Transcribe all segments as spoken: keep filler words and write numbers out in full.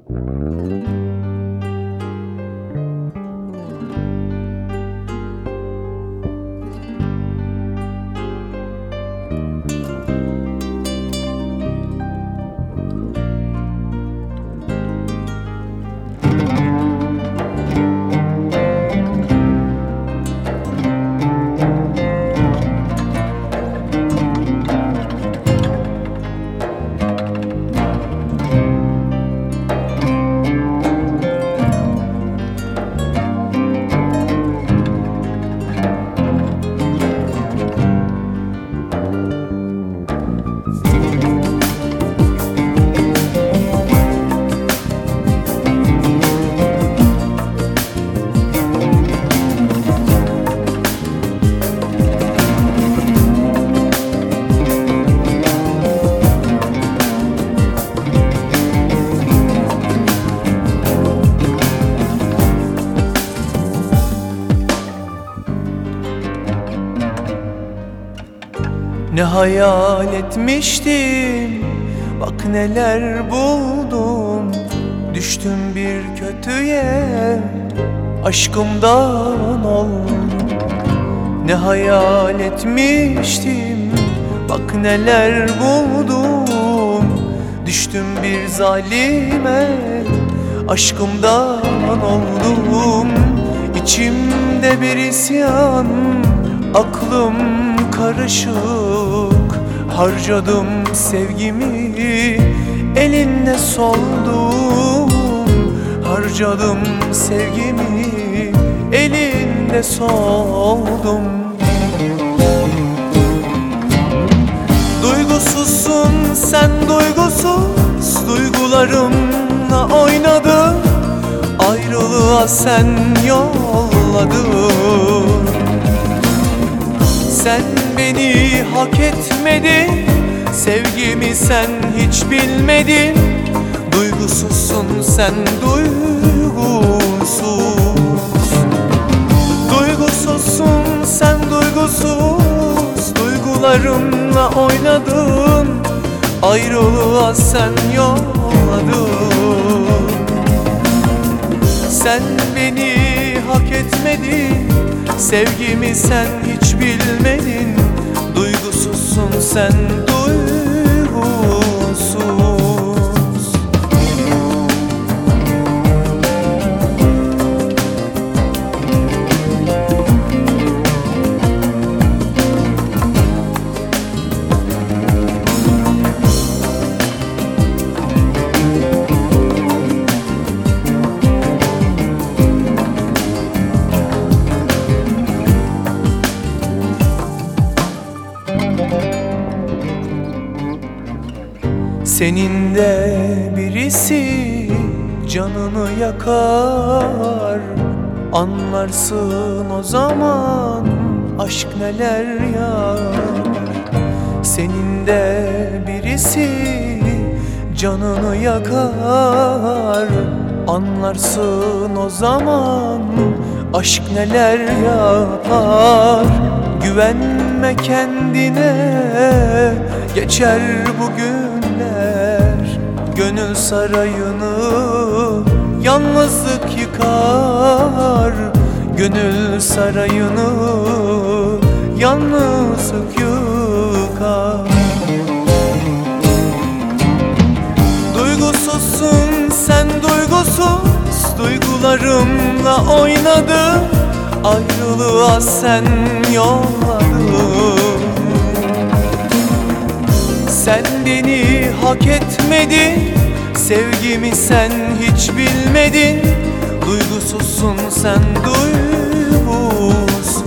Ne hayal etmiştim, bak neler buldum. Düştüm bir kötüye, aşkımdan oldum. Ne hayal etmiştim, bak neler buldum. Düştüm bir zalime, aşkımdan oldum. İçimde bir isyan, aklım karışık. Harcadım sevgimi, elinde soldum. Harcadım sevgimi, elinde soldum. Duygusuzsun sen, duygusuz duygularımla oynadın. Ayrılığa sen yolladın. Sen beni hak etmedin, sevgimi sen hiç bilmedin. Duygusuzsun sen, duygusuz. Duygusuzsun sen, duygusuz duygularımla oynadın. Ayrılığa sen yolladın. Sen beni hak etmedin, sevgimi sen hiç bilmedin. Duygusuzsun sen, duygusuz. Senin de birisi canını yakar, anlarsın o zaman aşk neler yar. Senin de birisi canını yakar, anlarsın o zaman aşk neler yapar. Güvenme kendine, geçer bu günler. Gönül sarayını yalnızlık yıkar. Gönül sarayını yalnızlık yıkar. Duygusuzsun sen, duygusuz duygularımla oynadın. Ayrılığa sen yolladın. Sen beni hak etmedin, sevgimi sen hiç bilmedin. Duygusuzsun sen, duygusuz.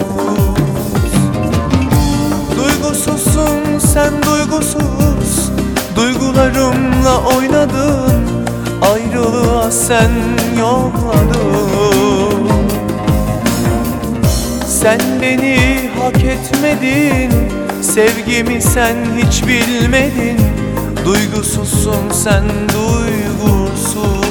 Duygusuzsun sen, duygusuz duygularımla oynadın. Ayrılığa sen yolladın. Sen beni hak etmedin, sevgimi sen hiç bilmedin. Duygusuzsun sen, duygusuz.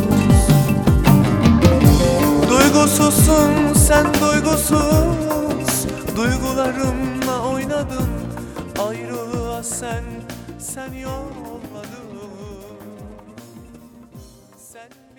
Duygusuzsun sen, duygusuz duygularımla oynadın. Ayrılığa sen, sen yolladın. Sen Sen